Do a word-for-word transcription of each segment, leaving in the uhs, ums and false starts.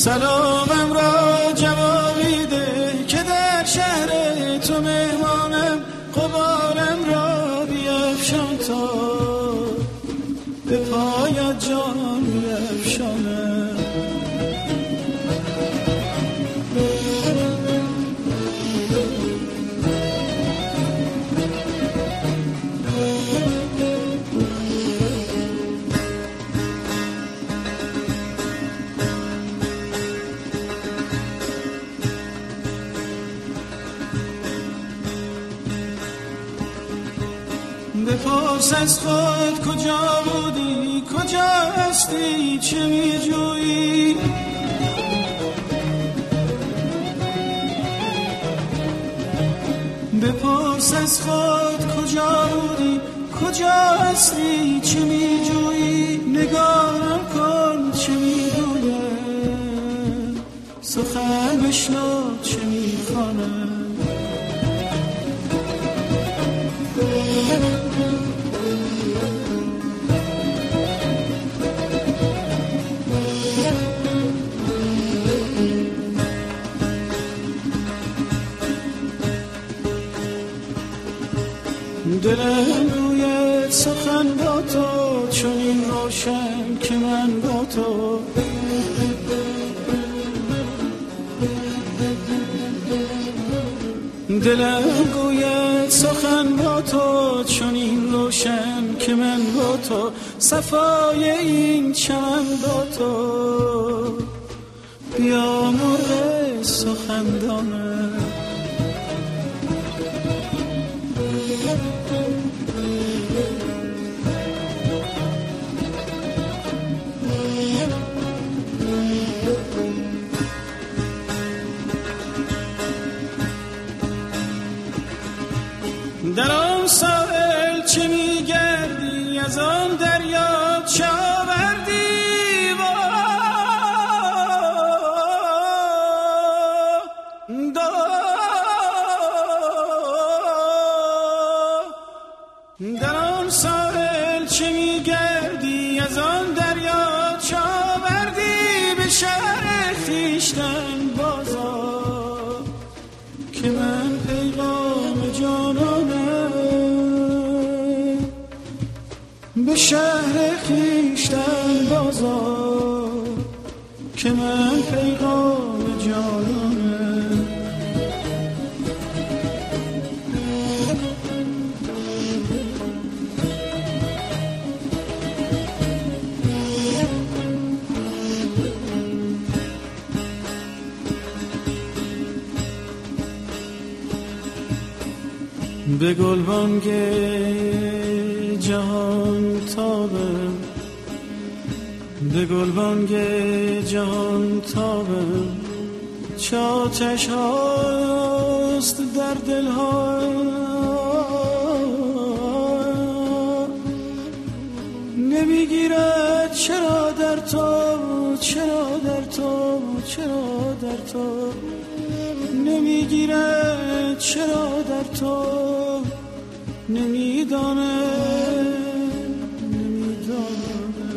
سلامم را جوابی ده که در شهر تو مهمانم، غبارم را بیفشان تا به پایت جان بیفشانم. بپرس از خود کجا بودی، کجا هستی، چه می جویی؟ بپرس از خود کجا بودی، کجا هستی، چه می جویی؟ نگاهم کن چه می گویم، سخن بشنو چه می خوانم. دلم گوید سخن با تو، چون این روشن که من با تو. دلم گوید سخن با تو، چون این روشن که من با تو. صفای این چمن با تو، بیا مرغ سخندانم. در آن ساحل چه میگردی، از آن دریا چه آوردی؟ در آن ساحل چه میگردی، از آن دریا چه آوردی؟ به شهر خویشتن بازا که من پیغام جانانم. به شهر خویشتن بازا که من پیغام جانانم. به گلبانگ جهان تابم، به گلبانگ جهان تابم. چه آتش هاست در دلها، نمیگیرد چرا در تو، چرا در تو، چرا در تو. نمیگیرد چرا در تو، نمیدانه نمیدانه.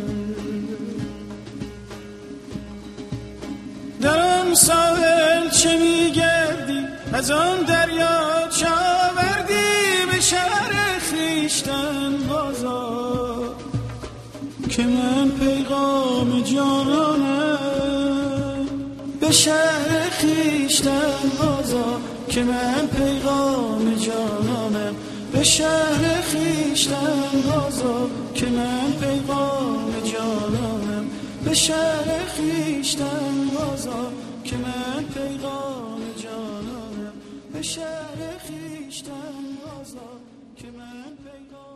در آن ساحل چه میگردی، از آن دریا چه آوردی؟ به شهر خویشتن بازا که من پیغام جانانم. به شهر خویشتن بازا که من پیغام جانانم. به شهر خویشتن بازا که من پیغام جانانم. به شهر خویشتن بازا که من پیغام جانانم. به شهر خویشتن بازا که من پیغام